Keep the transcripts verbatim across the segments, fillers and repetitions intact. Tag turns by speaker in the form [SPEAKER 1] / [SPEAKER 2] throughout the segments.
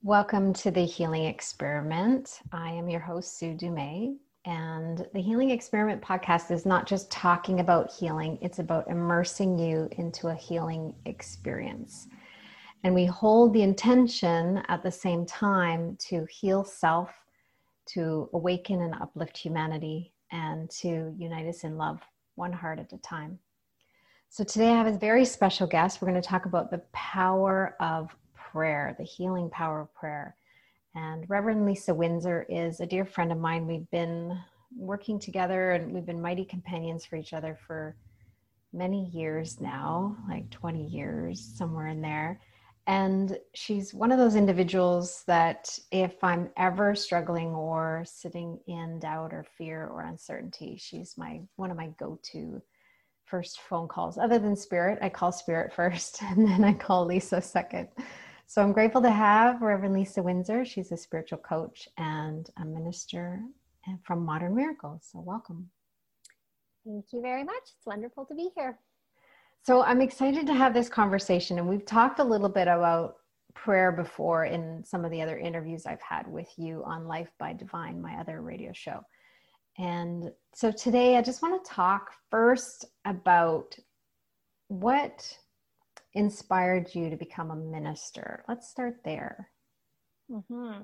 [SPEAKER 1] Welcome to the Healing Experiment. I am your host, Sue Dumais, and the Healing Experiment podcast is not just talking about healing, it's about immersing you into a healing experience. And we hold the intention at the same time to heal self, to awaken and uplift humanity, and to unite us in love, one heart at a time. So today I have a very special guest. We're going to talk about the power of prayer, the healing power of prayer. And Reverend Lisa Windsor is a dear friend of mine. We've been working together and we've been mighty companions for each other for many years now, like twenty years, somewhere in there. And she's one of those individuals that if I'm ever struggling or sitting in doubt or fear or uncertainty, she's my one of my go-to first phone calls. Other than Spirit, I call Spirit first and then I call Lisa second. So I'm grateful to have Reverend Lisa Windsor. She's a spiritual coach and a minister from Modern Miracles. So welcome.
[SPEAKER 2] Thank you very much. It's wonderful to be here.
[SPEAKER 1] So I'm excited to have this conversation. And we've talked a little bit about prayer before in some of the other interviews I've had with you on Life by Divine, my other radio show. And so today I just want to talk first about what inspired you to become a minister. Let's start there.
[SPEAKER 2] Mm-hmm.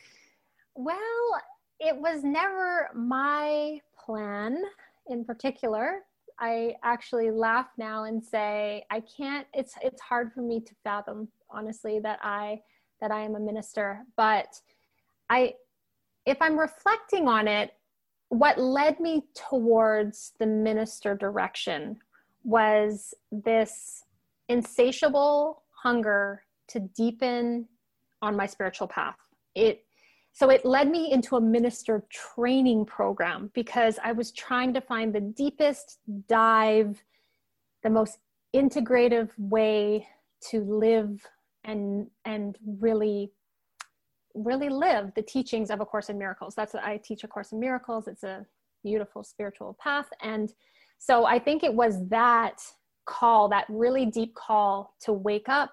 [SPEAKER 2] Well, it was never my plan in particular. I actually laugh now and say, I can't, it's, it's hard for me to fathom, honestly, that I, that I am a minister, but I, if I'm reflecting on it, what led me towards the minister direction was this insatiable hunger to deepen on my spiritual path. It so it led me into a minister training program because I was trying to find the deepest dive, the most integrative way to live and and really really live the teachings of A Course in Miracles. That's what I teach, A Course in Miracles. It's a beautiful spiritual path. And so I think it was that call, that really deep call to wake up,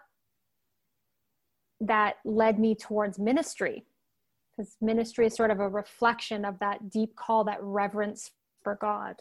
[SPEAKER 2] that led me towards ministry, because ministry is sort of a reflection of that deep call, that reverence for God.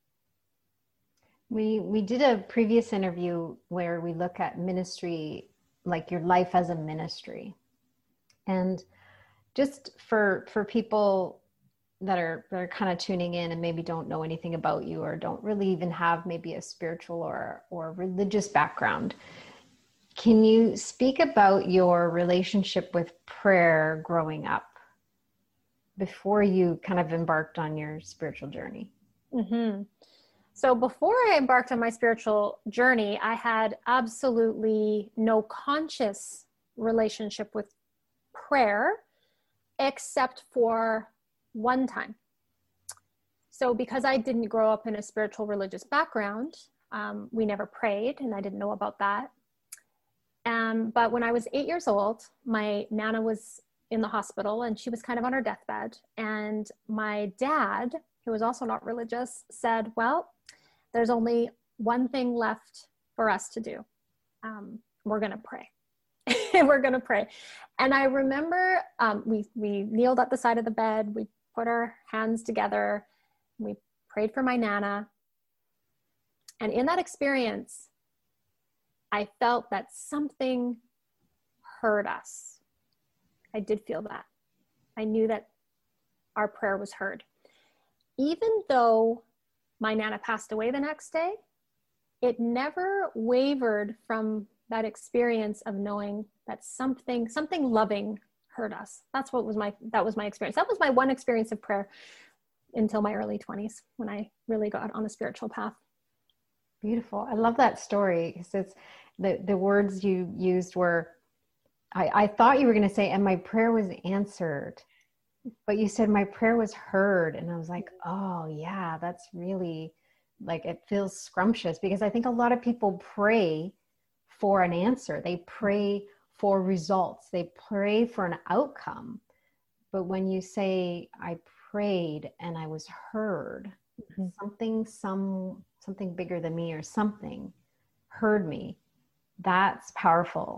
[SPEAKER 1] We we did a previous interview where we look at ministry, like your life as a ministry. And just for for people that are that are kind of tuning in and maybe don't know anything about you or don't really even have maybe a spiritual or or religious background, can you speak about your relationship with prayer growing up before you kind of embarked on your spiritual journey?
[SPEAKER 2] Mm-hmm. So before I embarked on my spiritual journey, I had absolutely no conscious relationship with prayer, except for one time. So because I didn't grow up in a spiritual religious background, um, we never prayed and I didn't know about that. Um, but when I was eight years old, my Nana was in the hospital and she was kind of on her deathbed. And my dad, who was also not religious, said, well, there's only one thing left for us to do. Um, we're going to pray. We're going to pray. And I remember um, we, we kneeled at the side of the bed. We put our hands together. We prayed for my Nana. And in that experience, I felt that something heard us. I did feel that. I knew that our prayer was heard. Even though my Nana passed away the next day, it never wavered from that experience of knowing that something, something loving heard us. That's what was my, that was my experience. That was my one experience of prayer until my early twenties, when I really got on a spiritual path.
[SPEAKER 1] Beautiful. I love that story because it's the, the words you used were, I, I thought you were going to say, and my prayer was answered, but you said my prayer was heard. And I was like, oh yeah, that's really like, it feels scrumptious because I think a lot of people pray for an answer. They pray for results. They pray for an outcome. But when you say, I prayed and I was heard, mm-hmm. something, some, something bigger than me or something heard me, that's powerful.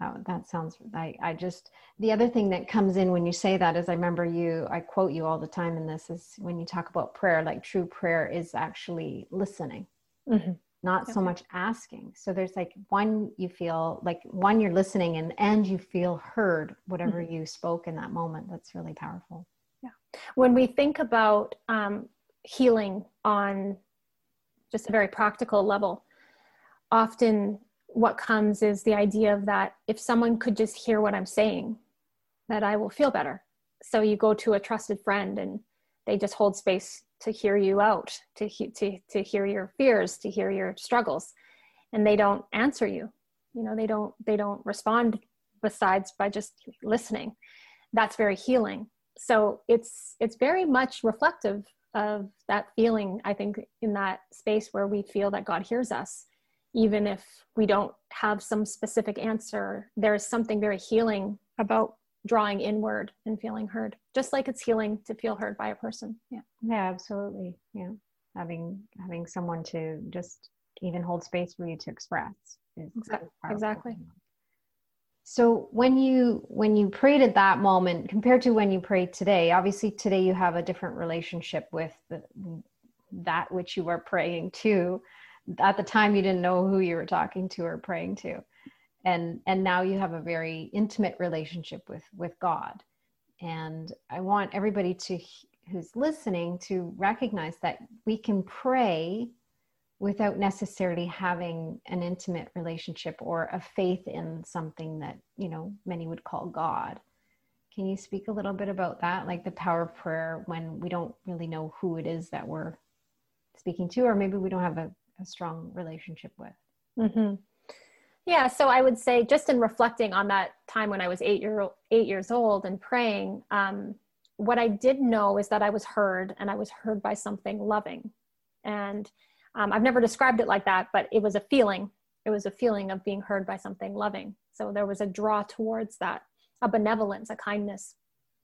[SPEAKER 1] Oh, that sounds, I, I just, the other thing that comes in when you say that is I remember you, I quote you all the time in this, is when you talk about prayer, like true prayer is actually listening, mm-hmm. not okay. so much asking. So there's like one, you feel like one, you're listening and, and you feel heard, whatever mm-hmm. you spoke in that moment. That's really powerful.
[SPEAKER 2] Yeah. When we think about um, healing on just a very practical level, often what comes is the idea of that if someone could just hear what I'm saying, that I will feel better. So you go to a trusted friend and they just hold space to hear you out, to, he- to, to hear your fears, to hear your struggles, and they don't answer you. You know, they don't, they don't respond besides by just listening. That's very healing. So it's, it's very much reflective of that feeling, I think, in that space where we feel that God hears us. Even if we don't have some specific answer, there's something very healing about drawing inward and feeling heard, just like it's healing to feel heard by a person. Yeah.
[SPEAKER 1] Yeah, absolutely. Yeah. Having, having someone to just even hold space for you to express. Is
[SPEAKER 2] exactly. Exactly.
[SPEAKER 1] So when you, when you prayed at that moment compared to when you prayed today, obviously today you have a different relationship with the, that which you are praying to. At the time you didn't know who you were talking to or praying to, and and now you have a very intimate relationship with with God. And I want everybody to who's listening to recognize that we can pray without necessarily having an intimate relationship or a faith in something that, you know, many would call God. Can you speak a little bit about that, like the power of prayer when we don't really know who it is that we're speaking to, or maybe we don't have a a strong relationship with?
[SPEAKER 2] Mm-hmm. Yeah. So I would say, just in reflecting on that time when I was eight year eight years old and praying, um, what I did know is that I was heard, and I was heard by something loving. And um, I've never described it like that, but it was a feeling. It was a feeling of being heard by something loving. So there was a draw towards that, a benevolence, a kindness.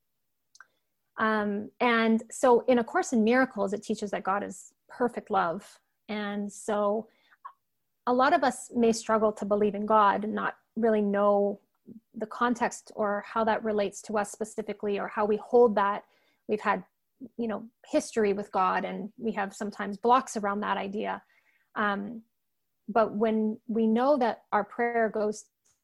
[SPEAKER 2] Um, and so in A Course in Miracles, it teaches that God is perfect love. And so a lot of us may struggle to believe in God and not really know the context or how that relates to us specifically, or how we hold that. We've had, you know, history with God, and we have sometimes blocks around that idea. Um, but when we know that our prayer goes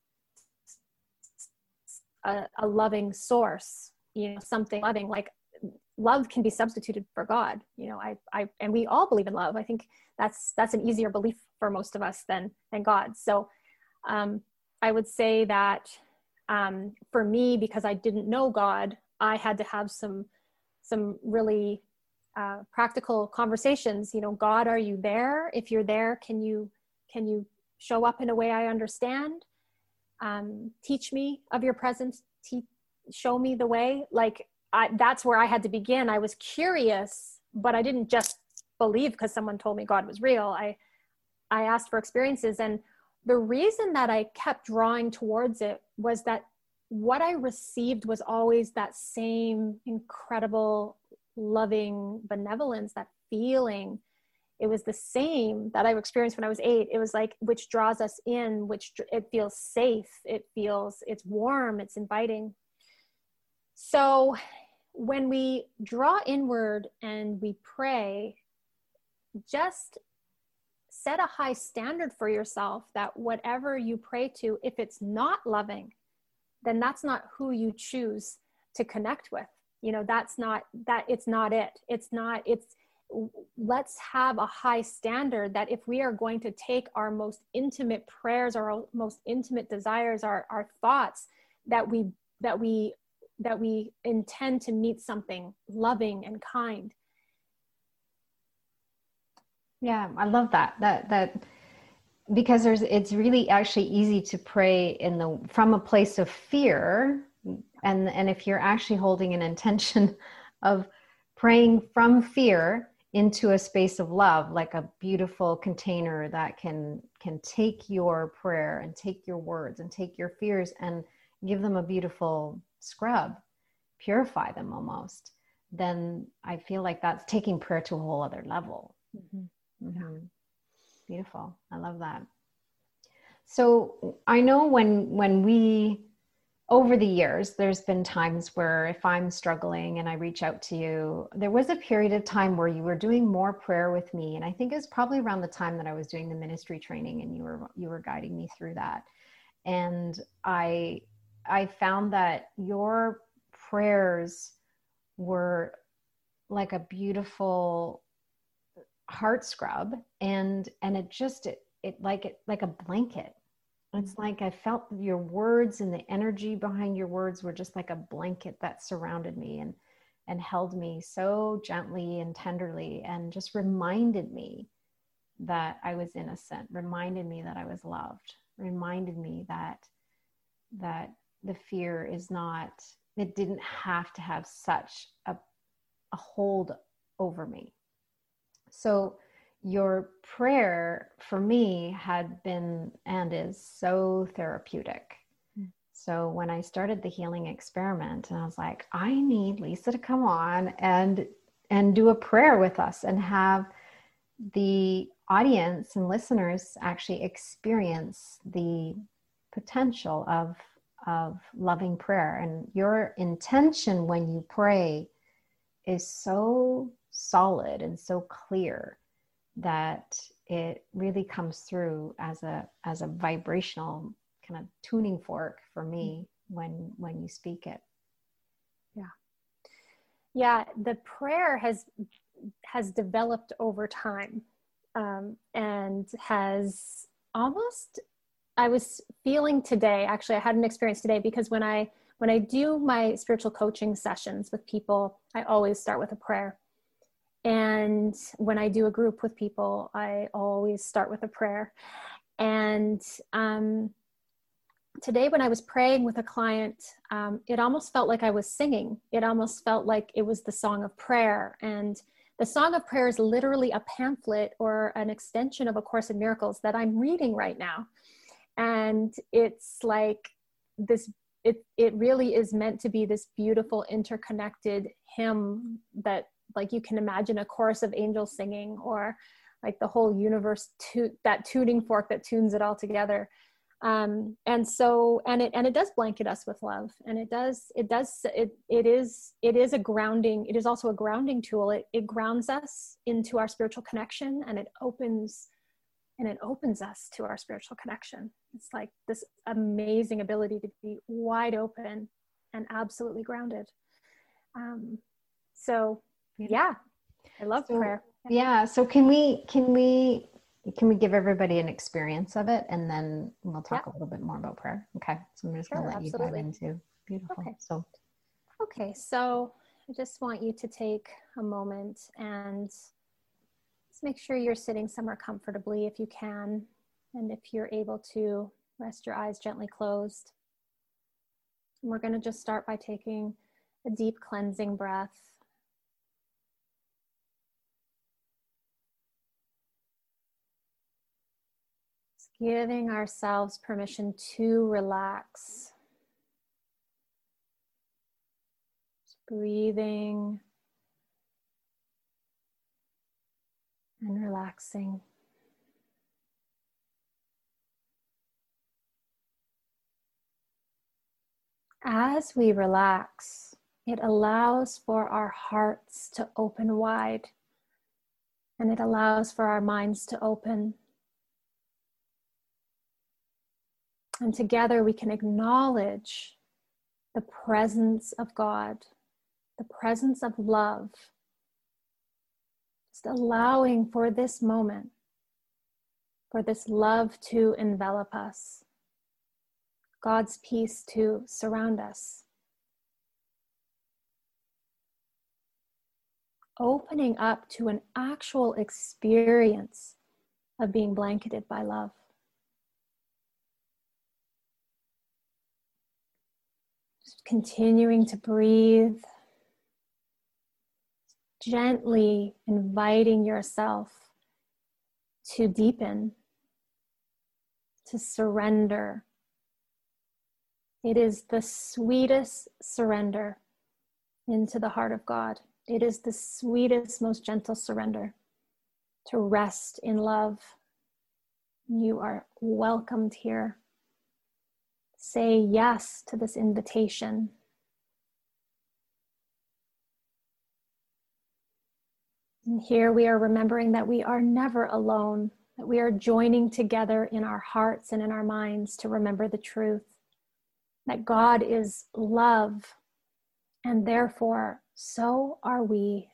[SPEAKER 2] a, a loving source, you know, something loving, like love can be substituted for God. You know, I, I, and we all believe in love. I think that's, that's an easier belief for most of us than, than God. So, um, I would say that, um, for me, because I didn't know God, I had to have some, some really, uh, practical conversations. You know, God, are you there? If you're there, can you, can you show up in a way I understand? Um, teach me of your presence, te- show me the way. Like, I, that's where I had to begin. I was curious, but I didn't just believe because someone told me God was real. I, I asked for experiences. And the reason that I kept drawing towards it was that what I received was always that same incredible, loving benevolence, that feeling. It was the same that I experienced when I was eight. It was like, which draws us in, which it feels safe. It feels, it's warm, it's inviting. So when we draw inward and we pray, just set a high standard for yourself that whatever you pray to, if it's not loving, then that's not who you choose to connect with. You know, that's not, that it's not it. It's not, it's, let's have a high standard that if we are going to take our most intimate prayers, our most intimate desires, our, our thoughts, that we, that we, that we intend to meet something loving and kind.
[SPEAKER 1] Yeah, I love that. That, that, because there's, it's really actually easy to pray in the, from a place of fear. And, and if you're actually holding an intention of praying from fear into a space of love, like a beautiful container that can, can take your prayer and take your words and take your fears and give them a beautiful scrub, purify them almost, then I feel like that's taking prayer to a whole other level. Mm-hmm. Mm-hmm. Beautiful. I love that. So I know when when we over the years, there's been times where if I'm struggling and I reach out to you, there was a period of time where you were doing more prayer with me. And I think it was probably around the time that I was doing the ministry training and you were, you were guiding me through that. And I, I found that your prayers were like a beautiful heart scrub, and, and it just, it, it like it, like a blanket. It's like I felt your words and the energy behind your words were just like a blanket that surrounded me and, and held me so gently and tenderly, and just reminded me that I was innocent, reminded me that I was loved, reminded me that, that the fear is not, it didn't have to have such a, a hold over me. So your prayer for me had been and is so therapeutic. Mm. So when I started the healing experiment, and I was like, I need Lisa to come on and and do a prayer with us and have the audience and listeners actually experience the potential of of loving prayer. And your intention when you pray is so solid and so clear that it really comes through as a as a vibrational kind of tuning fork for me when when you speak it.
[SPEAKER 2] Yeah. Yeah, the prayer has has developed over time, um, and has almost, I was feeling today, actually I had an experience today, because when I when I do my spiritual coaching sessions with people, I always start with a prayer. And when I do a group with people, I always start with a prayer. And um, today when I was praying with a client, um, it almost felt like I was singing. It almost felt like it was the Song of Prayer. And the Song of Prayer is literally a pamphlet or an extension of A Course in Miracles that I'm reading right now. And it's like this, it, it really is meant to be this beautiful interconnected hymn that, like, you can imagine a chorus of angels singing, or like the whole universe, to that tuning fork that tunes it all together. Um, and so, and it, and it does blanket us with love, and it does, it does, it, it is, it is a grounding, it is also a grounding tool. It, it grounds us into our spiritual connection, and it opens, and it opens us to our spiritual connection. It's like this amazing ability to be wide open and absolutely grounded. Um, so yeah, I love
[SPEAKER 1] so,
[SPEAKER 2] prayer.
[SPEAKER 1] Yeah. So can we, can we, can we give everybody an experience of it, and then we'll talk yeah. a little bit more about prayer. Okay. So I'm just sure, going to let absolutely. you dive into. Beautiful.
[SPEAKER 2] Okay.
[SPEAKER 1] So,
[SPEAKER 2] okay. So I just want you to take a moment and just make sure you're sitting somewhere comfortably if you can. And if you're able to, rest your eyes gently closed. And we're going to just start by taking a deep cleansing breath. Giving ourselves permission to relax. Just breathing and relaxing. As we relax, it allows for our hearts to open wide, and it allows for our minds to open. And together we can acknowledge the presence of God, the presence of love, just allowing for this moment, for this love to envelop us, God's peace to surround us. Opening up to an actual experience of being blanketed by love. Continuing to breathe, gently inviting yourself to deepen, to surrender. It is the sweetest surrender into the heart of God. It is the sweetest, most gentle surrender to rest in love, You are welcomed here. Say yes to this invitation. And here we are remembering that we are never alone, that we are joining together in our hearts and in our minds to remember the truth, that God is love, and therefore so are we.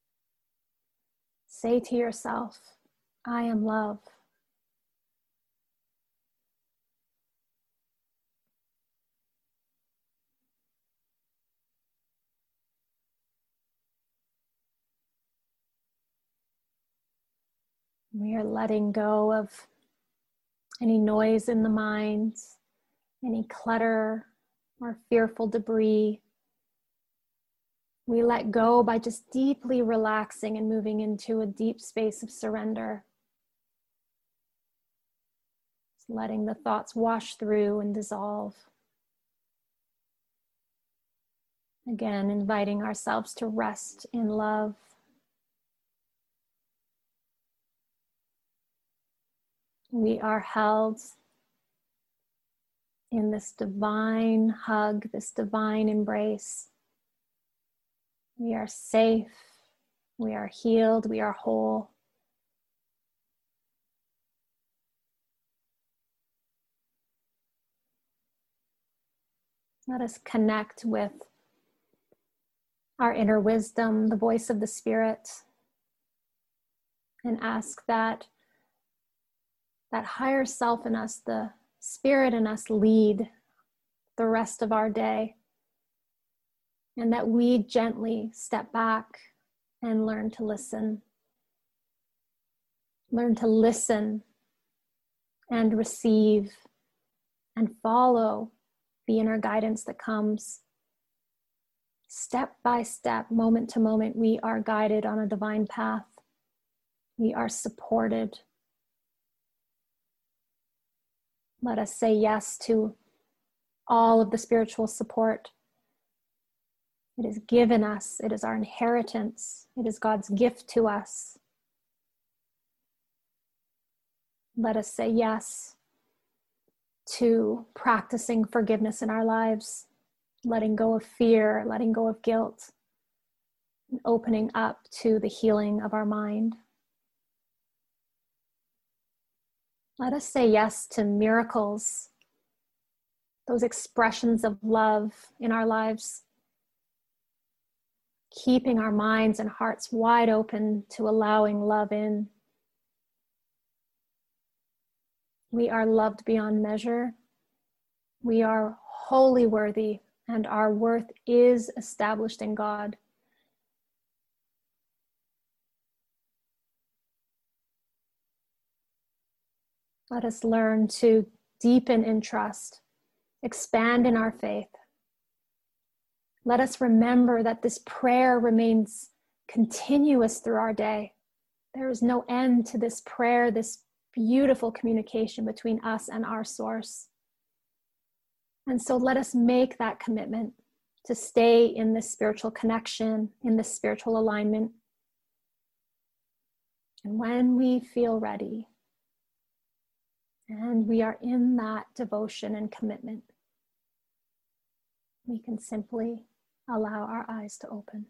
[SPEAKER 2] Say to yourself, I am love. We are letting go of any noise in the mind, any clutter or fearful debris. We let go by just deeply relaxing and moving into a deep space of surrender. Just letting the thoughts wash through and dissolve. Again, inviting ourselves to rest in love. We are held in this divine hug, this divine embrace. We are safe, we are healed, we are whole. Let us connect with our inner wisdom, the voice of the Spirit, and ask that that higher self in us, the Spirit in us, lead the rest of our day, and that we gently step back and learn to listen. Learn to listen and receive and follow the inner guidance that comes. Step by step, moment to moment, we are guided on a divine path. We are supported. Let us say yes to all of the spiritual support. It is given us. It is our inheritance. It is God's gift to us. Let us say yes to practicing forgiveness in our lives, letting go of fear, letting go of guilt, and opening up to the healing of our mind. Let us say yes to miracles, those expressions of love in our lives, keeping our minds and hearts wide open to allowing love in. We are loved beyond measure. We are wholly worthy, and our worth is established in God. Let us learn to deepen in trust, expand in our faith. Let us remember that this prayer remains continuous through our day. There is no end to this prayer, this beautiful communication between us and our source. And so let us make that commitment to stay in this spiritual connection, in this spiritual alignment. And when we feel ready, and we are in that devotion and commitment, we can simply allow our eyes to open.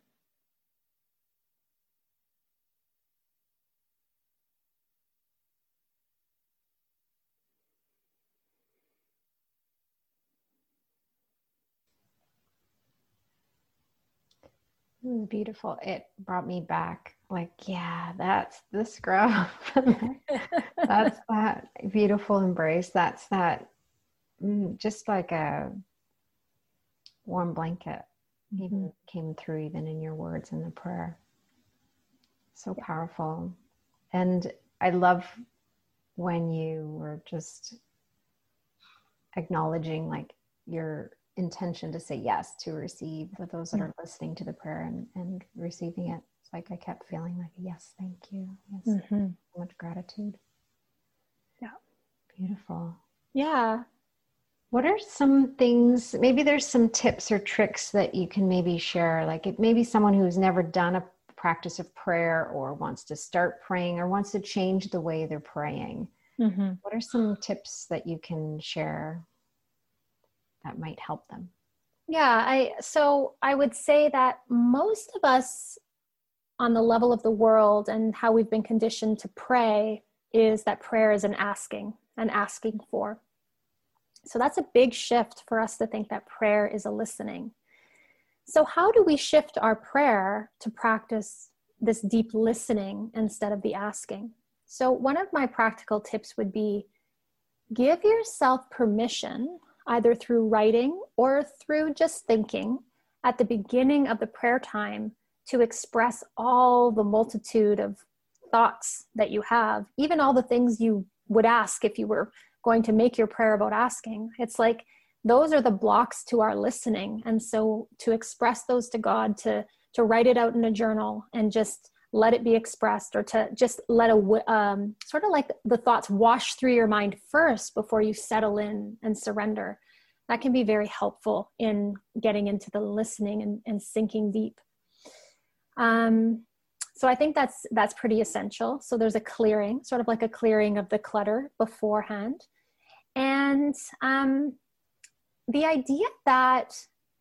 [SPEAKER 1] It was beautiful. It brought me back. Like, yeah, that's the scrub. That's that beautiful embrace. That's that, mm, just like a warm blanket. Even mm-hmm. came through even in your words in the prayer. So yeah. Powerful. And I love when you were just acknowledging like your intention to say yes to receive for those that mm-hmm. are listening to the prayer and, and receiving it. It's like I kept feeling like, yes, thank you. Yes, mm-hmm. so much gratitude.
[SPEAKER 2] Yeah.
[SPEAKER 1] Beautiful.
[SPEAKER 2] Yeah.
[SPEAKER 1] What are some things, maybe there's some tips or tricks that you can maybe share, like it maybe someone who's never done a practice of prayer or wants to start praying or wants to change the way they're praying.
[SPEAKER 2] Mm-hmm.
[SPEAKER 1] What are some tips that you can share that might help them?
[SPEAKER 2] Yeah, I so I would say that most of us on the level of the world and how we've been conditioned to pray is that prayer is an asking, an asking for. So that's a big shift for us to think that prayer is a listening. So how do we shift our prayer to practice this deep listening instead of the asking? So one of my practical tips would be give yourself permission, either through writing or through just thinking at the beginning of the prayer time, to express all the multitude of thoughts that you have, even all the things you would ask if you were going to make your prayer about asking. It's like those are the blocks to our listening. And so to express those to God, to, to write it out in a journal and just let it be expressed, or to just let a, um, sort of like the thoughts wash through your mind first before you settle in and surrender. That can be very helpful in getting into the listening and, and sinking deep. Um, so I think that's, that's pretty essential. So there's a clearing, sort of like a clearing of the clutter beforehand. And um, the idea that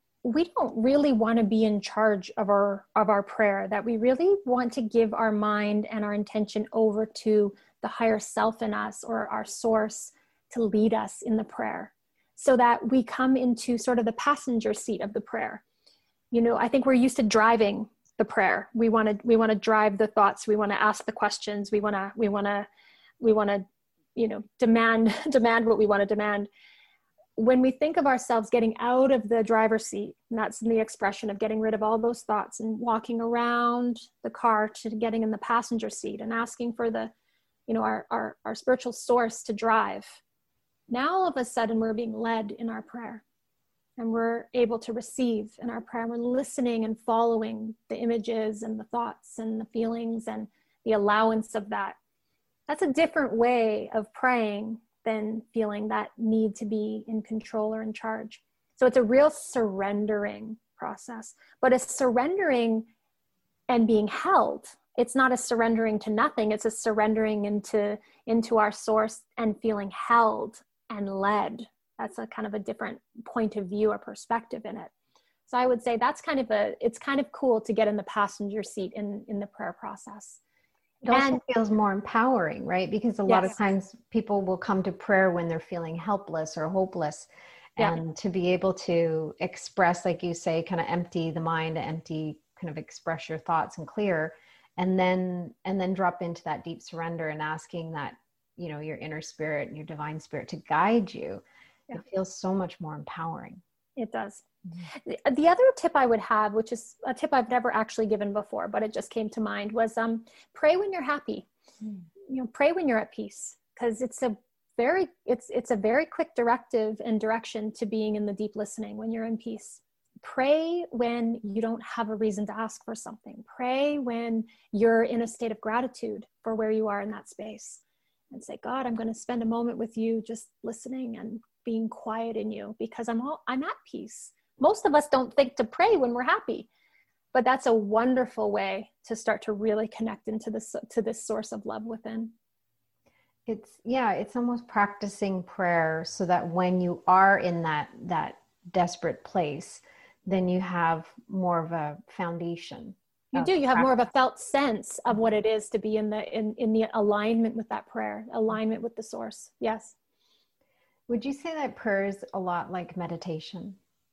[SPEAKER 2] we don't really want to be in charge of our, of our prayer, that we really want to give our mind and our intention over to the higher self in us, or our source, to lead us in the prayer, so that we come into sort of the passenger seat of the prayer. You know, I think we're used to driving the prayer. We want to, we want to drive the thoughts. We want to ask the questions. We want to, we want to, we want to, you know, demand, demand what we want to demand. When we think of ourselves getting out of the driver's seat, and that's the expression of getting rid of all those thoughts and walking around the car to getting in the passenger seat and asking for the, you know, our, our, our spiritual source to drive. Now, all of a sudden, we're being led in our prayer, and we're able to receive in our prayer. We're listening and following the images and the thoughts and the feelings and the allowance of that. That's a different way of praying than feeling that need to be in control or in charge. So it's a real surrendering process, but a surrendering and being held. It's not a surrendering to nothing. It's a surrendering into, into our source and feeling held and led. That's a kind of a different point of view or perspective in it. So I would say that's kind of a, it's kind of cool to get in the passenger seat in, in the prayer process.
[SPEAKER 1] It also
[SPEAKER 2] And,
[SPEAKER 1] feels more empowering, right? Because a lot
[SPEAKER 2] yes.
[SPEAKER 1] of times people will come to prayer when they're feeling helpless or hopeless. And yeah. to be able to express, like you say, kind of empty the mind, empty, kind of express your thoughts and clear, and then, and then drop into that deep surrender and asking that, you know, your inner spirit and your divine spirit to guide you. Yeah. It feels so much more empowering.
[SPEAKER 2] It does. Mm-hmm. The other tip I would have, which is a tip I've never actually given before, but it just came to mind, was um, pray when you're happy. Mm. You know, pray when you're at peace, because it's a very, it's it's a very quick directive and direction to being in the deep listening when you're in peace. Pray when you don't have a reason to ask for something. Pray when you're in a state of gratitude for where you are in that space, and say, God, I'm going to spend a moment with you, just listening and being quiet in you, because I'm all, I'm at peace. Most of us don't think to pray when we're happy, but that's a wonderful way to start to really connect into this, to this source of love within.
[SPEAKER 1] It's, yeah, it's almost practicing prayer so that when you are in that, that desperate place, then you have more of a foundation.
[SPEAKER 2] You do, you have more of a felt sense of what it is to be in the, in, in the alignment with that prayer, alignment with the source. Yes.
[SPEAKER 1] Would you say that prayer is a lot like meditation?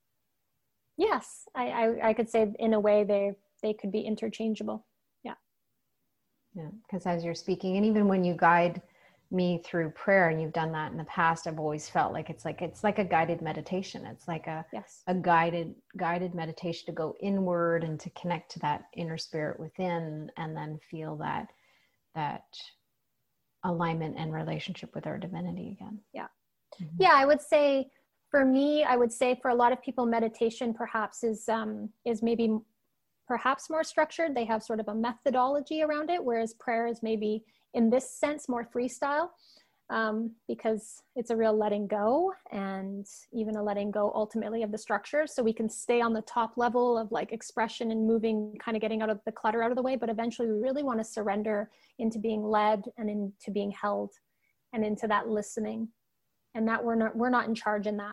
[SPEAKER 2] Yes, I, I, I could say in a way they, they could be interchangeable. Yeah.
[SPEAKER 1] Yeah, because as you're speaking, and even when you guide me through prayer, and you've done that in the past, I've always felt like it's like, it's like a guided meditation. It's like a,
[SPEAKER 2] yes.
[SPEAKER 1] a guided, guided meditation to go inward and to connect to that inner spirit within, and then feel that, that alignment and relationship with our divinity again.
[SPEAKER 2] Yeah. Mm-hmm. Yeah, I would say for me, I would say for a lot of people, meditation perhaps is, um, is maybe perhaps more structured. They have sort of a methodology around it, whereas prayer is maybe in this sense more freestyle, um, because it's a real letting go, and even a letting go ultimately of the structure. So we can stay on the top level of like expression and moving, kind of getting out of the clutter out of the way, but eventually we really want to surrender into being led and into being held and into that listening, and that we're not, we're not in charge in that.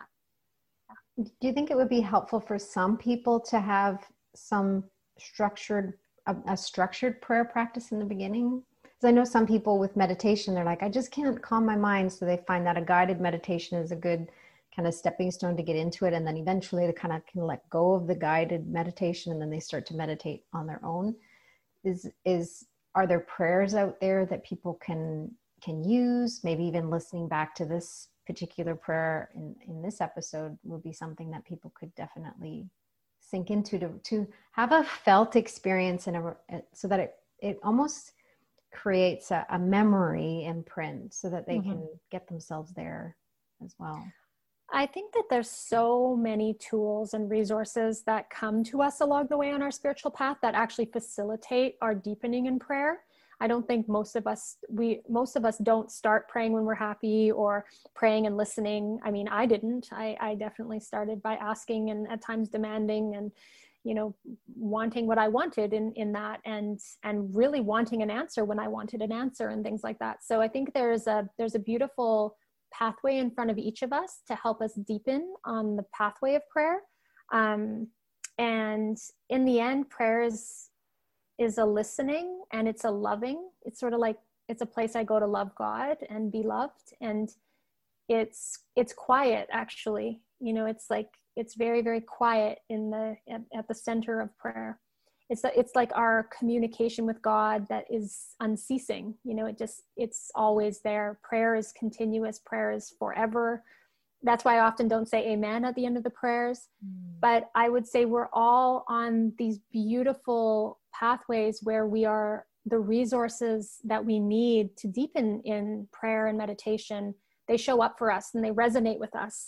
[SPEAKER 1] Do you think it would be helpful for some people to have some structured, a, a structured prayer practice in the beginning? Because I know some people with meditation, they're like, I just can't calm my mind. So they find that a guided meditation is a good kind of stepping stone to get into it. And then eventually they kind of can let go of the guided meditation, and then they start to meditate on their own. Is, is, are there prayers out there that people can, can use? Maybe even listening back to this particular prayer in, in this episode would be something that people could definitely sink into, to, to have a felt experience in a, so that it, it almost creates a, a memory imprint so that they mm-hmm. can get themselves there as well.
[SPEAKER 2] I think that there's so many tools and resources that come to us along the way on our spiritual path that actually facilitate our deepening in prayer. I don't think most of us, we, most of us don't start praying when we're happy or praying and listening. I mean, I didn't, I, I definitely started by asking and at times demanding and, you know, wanting what I wanted in, in that, and, and really wanting an answer when I wanted an answer and things like that. So I think there's a, there's a beautiful pathway in front of each of us to help us deepen on the pathway of prayer. Um, and in the end, prayer is, is a listening, and it's a loving. It's sort of like, it's a place I go to love God and be loved. And it's, it's quiet, actually. You know, it's like, it's very, very quiet in the, at, at the center of prayer. It's, it's like our communication with God that is unceasing. You know, it just, it's always there. Prayer is continuous. Prayer is forever. That's why I often don't say amen at the end of the prayers. Mm. But I would say we're all on these beautiful pathways where we are, the resources that we need to deepen in prayer and meditation, they show up for us and they resonate with us.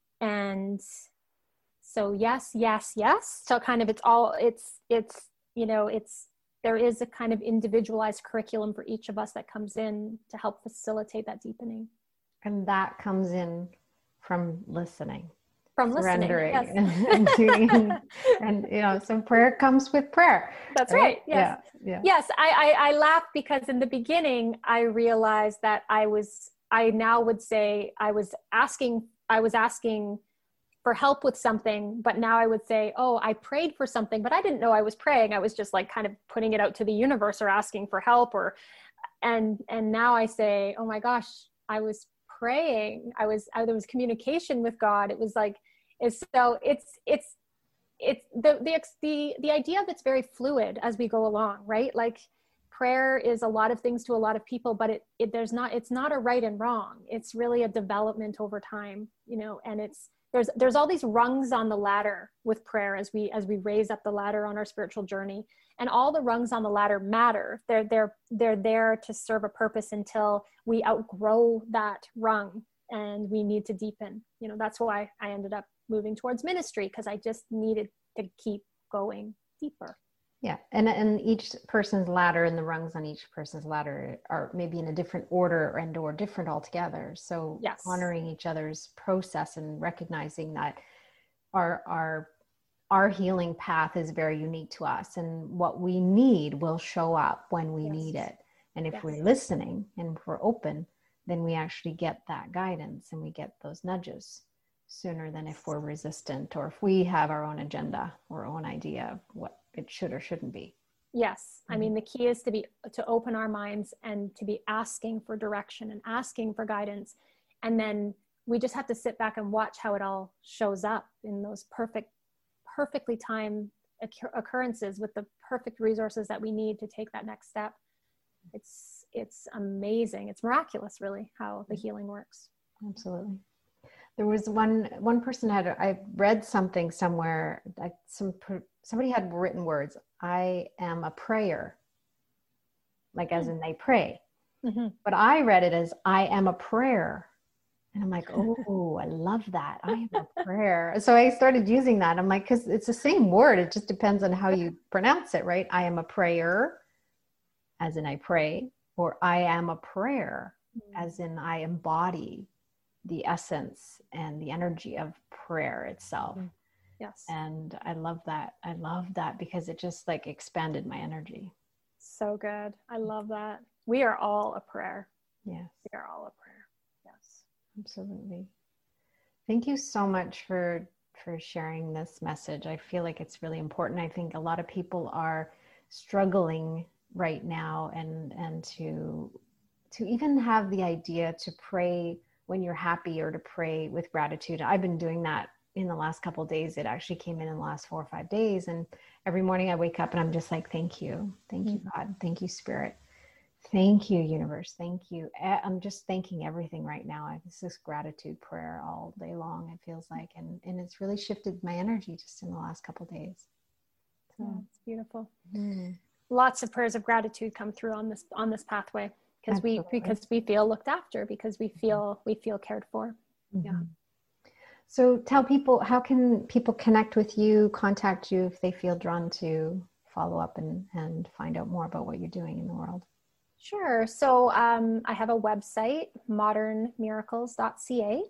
[SPEAKER 2] And so yes, yes, yes. So kind of, it's all, it's, it's, you know, it's, there is a kind of individualized curriculum for each of us that comes in to help facilitate that deepening.
[SPEAKER 1] And that comes in from listening,
[SPEAKER 2] from
[SPEAKER 1] surrendering,
[SPEAKER 2] listening, yes.
[SPEAKER 1] and, and tuning, and, you know, so prayer comes with prayer.
[SPEAKER 2] That's right. right. Yes.
[SPEAKER 1] Yeah. yeah.
[SPEAKER 2] Yes. I, I, I laugh because in the beginning, I realized that I was, I now would say I was asking, I was asking for help with something, but now I would say, oh, I prayed for something, but I didn't know I was praying. I was just like kind of putting it out to the universe or asking for help, or, and, and now I say, oh my gosh, I was praying. I was, I, there was communication with God. It was like, it's, so it's, it's, it's the, the, the, the idea of it's very fluid as we go along, right? Like prayer is a lot of things to a lot of people, but it, it, there's not, it's not a right and wrong. It's really a development over time, you know, and it's, there's, there's all these rungs on the ladder with prayer as we, as we raise up the ladder on our spiritual journey, and all the rungs on the ladder matter. They're, they're, they're there to serve a purpose until we outgrow that rung and we need to deepen. You know, that's why I ended up moving towards ministry, because I just needed to keep going deeper.
[SPEAKER 1] Yeah. And, and each person's ladder and the rungs on each person's ladder are maybe in a different order and or different altogether. So
[SPEAKER 2] yes.
[SPEAKER 1] honoring each other's process and recognizing that our, our, our healing path is very unique to us, and what we need will show up when we yes. need it. And if yes. we're listening and if we're open, then we actually get that guidance and we get those nudges sooner than if we're resistant, or if we have our own agenda or own idea of what it should or shouldn't be.
[SPEAKER 2] Yes. I mean, the key is to be, to open our minds and to be asking for direction and asking for guidance. And then we just have to sit back and watch how it all shows up in those perfect, perfectly timed occur- occurrences with the perfect resources that we need to take that next step. It's, it's amazing. It's miraculous, really, how the healing works.
[SPEAKER 1] Absolutely. There was one, one person had, I read something somewhere, like some, somebody had written words, I am a prayer, like as in they pray. Mm-hmm. But I read it as I am a prayer. And I'm like, oh, I love that. I am a prayer. So I started using that. I'm like, because it's the same word. It just depends on how you pronounce it, right? I am a prayer, as in I pray, or I am a prayer, mm-hmm. as in I embody the essence and the energy of prayer itself. Mm-hmm.
[SPEAKER 2] Yes.
[SPEAKER 1] And I love that. I love that because it just like expanded my energy.
[SPEAKER 2] So good. I love that. We are all a prayer.
[SPEAKER 1] Yes.
[SPEAKER 2] We are all a prayer.
[SPEAKER 1] Absolutely. Thank you so much for for sharing this message. I feel like it's really important. I think a lot of people are struggling right now, and and to to even have the idea to pray when you're happy or to pray with gratitude. I've been doing that in the last couple of days. It actually came in in the last four or five days. And every morning I wake up and I'm just like, thank you. Thank you, God. Thank you, Spirit. Thank you, universe. Thank you. I'm just thanking everything right now. It's this gratitude prayer all day long, it feels like. And, and it's really shifted my energy just in the last couple of days. So
[SPEAKER 2] yeah, it's beautiful.
[SPEAKER 1] Mm.
[SPEAKER 2] Lots of prayers of gratitude come through on this, on this pathway. Because we, because we feel looked after, because we feel, we feel cared for.
[SPEAKER 1] Mm-hmm.
[SPEAKER 2] Yeah.
[SPEAKER 1] So tell people, how can people connect with you, contact you if they feel drawn to follow up and, and find out more about what you're doing in the world?
[SPEAKER 2] Sure. So um, I have a website, modern miracles dot c a,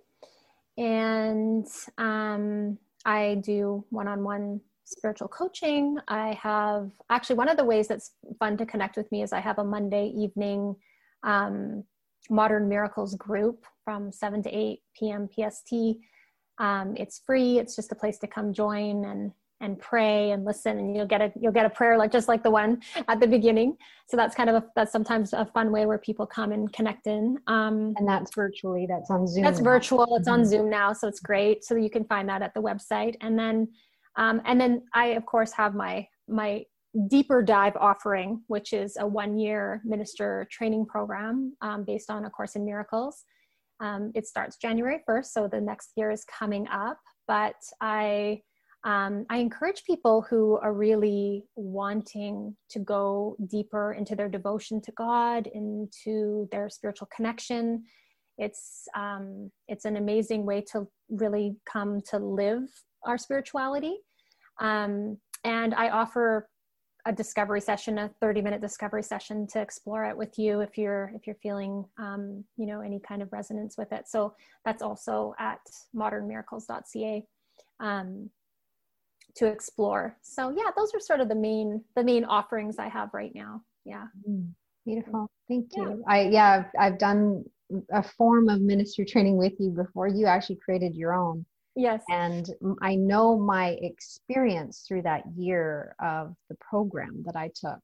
[SPEAKER 2] and um, I do one-on-one spiritual coaching. I have actually, one of the ways that's fun to connect with me is I have a Monday evening um, Modern Miracles group from seven to eight p.m. P S T. Um, it's free. It's just a place to come join and and pray and listen, and you'll get a you'll get a prayer like just like the one at the beginning. So that's kind of a, that's sometimes a fun way where people come and connect in. Um,
[SPEAKER 1] and that's virtually. That's on Zoom.
[SPEAKER 2] That's
[SPEAKER 1] now.
[SPEAKER 2] virtual. It's
[SPEAKER 1] Mm-hmm.
[SPEAKER 2] on Zoom now, so it's great. So you can find that at the website, and then um, and then I of course have my my deeper dive offering, which is a one-year minister training program um, based on A Course in Miracles. Um, it starts January first, so the next year is coming up. But I, um, I encourage people who are really wanting to go deeper into their devotion to God, into their spiritual connection. It's, um, it's an amazing way to really come to live our spirituality. Um, and I offer a discovery session, a thirty minute discovery session to explore it with you if you're, if you're feeling, um, you know, any kind of resonance with it. So that's also at modern miracles dot c a um, to explore. So yeah, those are sort of the main, the main offerings I have right now. Yeah.
[SPEAKER 1] Mm, beautiful. Thank you. Yeah. I, yeah, I've, I've done a form of ministry training with you before. You actually created your own.
[SPEAKER 2] Yes.
[SPEAKER 1] And I know my experience through that year of the program that I took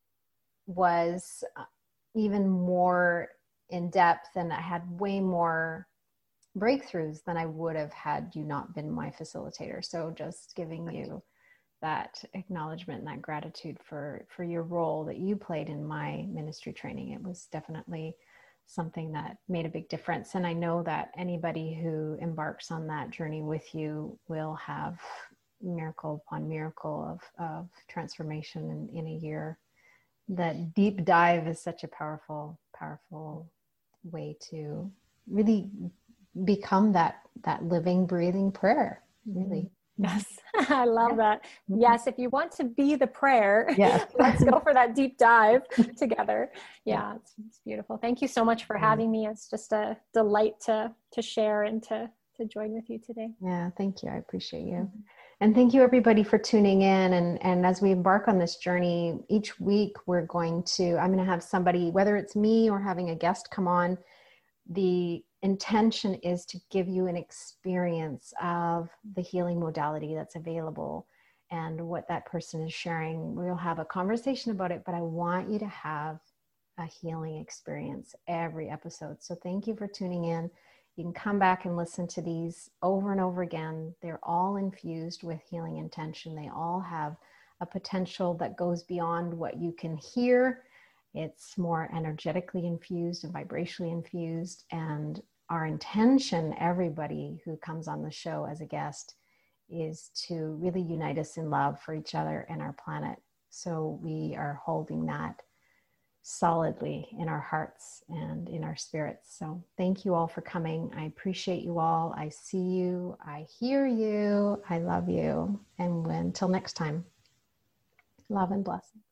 [SPEAKER 1] was even more in depth, and I had way more breakthroughs than I would have had you not been my facilitator. So just giving you that acknowledgement and that gratitude for, for your role that you played in my ministry training. It was definitely something that made a big difference. And I know that anybody who embarks on that journey with you will have miracle upon miracle of, of transformation in, in a year. That deep dive is such a powerful, powerful way to really become that, that living, breathing prayer, really.
[SPEAKER 2] Yes, I love
[SPEAKER 1] yeah.
[SPEAKER 2] that. Yes, if you want to be the prayer,
[SPEAKER 1] yes.
[SPEAKER 2] let's go for that deep dive together. Yeah, yeah. It's, it's beautiful. Thank you so much for having me. It's just a delight to to share and to to join with you today.
[SPEAKER 1] Yeah, thank you. I appreciate you. Mm-hmm. And thank you everybody for tuning in. And, and as we embark on this journey, each week we're going to, I'm going to have somebody, whether it's me or having a guest come on, the intention is to give you an experience of the healing modality that's available and what that person is sharing. We'll have a conversation about it, but I want you to have a healing experience every episode. So thank you for tuning in. You can come back and listen to these over and over again. They're all infused with healing intention. They all have a potential that goes beyond what you can hear. It's more energetically infused and vibrationally infused. And our intention, everybody who comes on the show as a guest, is to really unite us in love for each other and our planet. So we are holding that solidly in our hearts and in our spirits. So thank you all for coming. I appreciate you all. I see you. I hear you. I love you. And until next time, love and blessings.